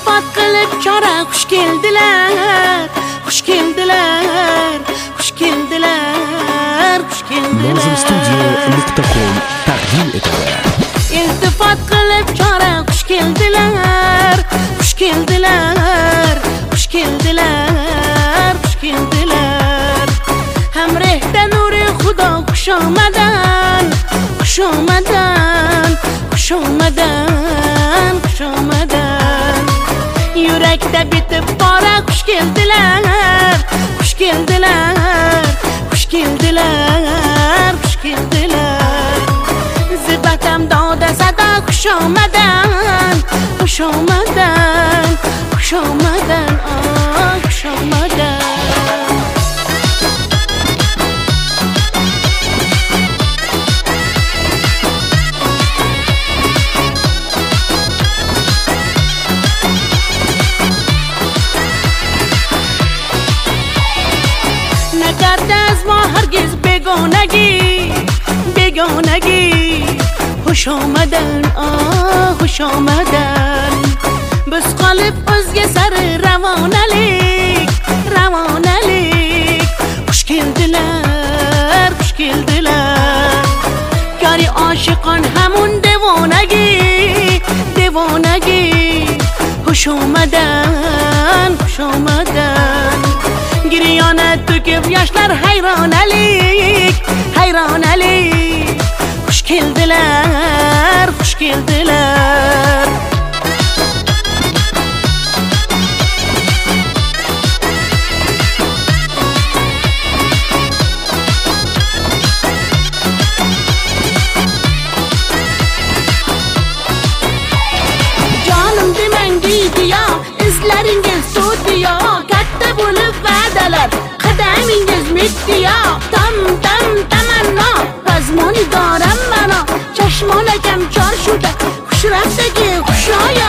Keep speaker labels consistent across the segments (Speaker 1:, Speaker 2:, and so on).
Speaker 1: iltifot qilib chora xush keldilar, xush keldilar, xush keldilar, xush keldilar.
Speaker 2: Nozimstudio.com taqdim etadi.
Speaker 1: İltifot qilib chora xush keldilar, xush keldilar, xush keldilar, xush keldilar. Hamrehda nuri Xudo xushomadan, xushomadan, xushomadan, xushomadan. Yurakda bitib bora xush keldilar, xush keldilar, xush keldilar, xush keldilar. Zibatam doda sada xushomadan, xushomadan, xushomadan, oh xushomadan. نکرده از ما هرگز بگانگی، بگانگی. خوش آمدن، آه خوش آمدن. بس قلب özge سر روانalik، روانalik. خوش geldiler، خوش geldiler. Kari aşıkan همون دیوانگی، دیوانگی. خوش آمدن، خوش آمدن. Giriyana döküp yaşlar hayranalik, hayranalik. Hoş geldiler, hoş geldiler. Canım demen giydi ya, izleringiz tuttu ya. Katta bulup va'dalar, qadamingiz mitdi ya. Tam tamanno, razmoni doram mano. Chashmonakam chorshuda, xushrabdagi xushoyo.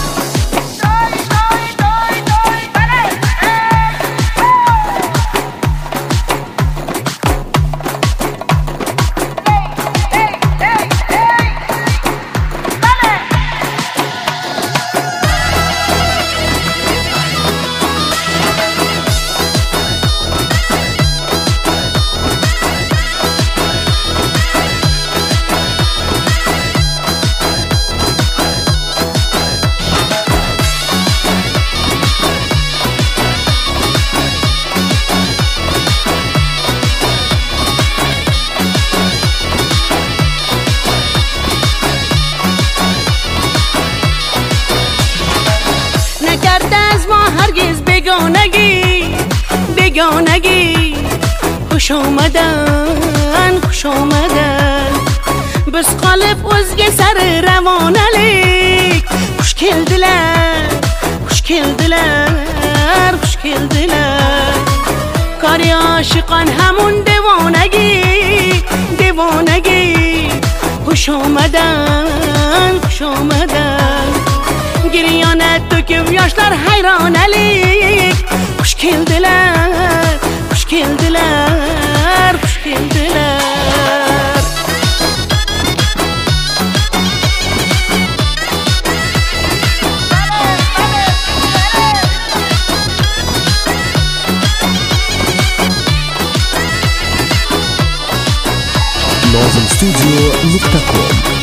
Speaker 1: بگانگی، بگانگی. خوش آمدن، خوش آمدن. بس قلب özge سر روانalik. خوش geldiler، خوش geldiler, خوش geldiler. Kari aşıkan همون دیوانگی، دیوانگی. خوش آمدن، خوش آمدن. Giriyana döküp yaşlar hayranalik. Hoş geldiler, hoş geldiler, hoş geldiler.
Speaker 2: Nozimstudio.com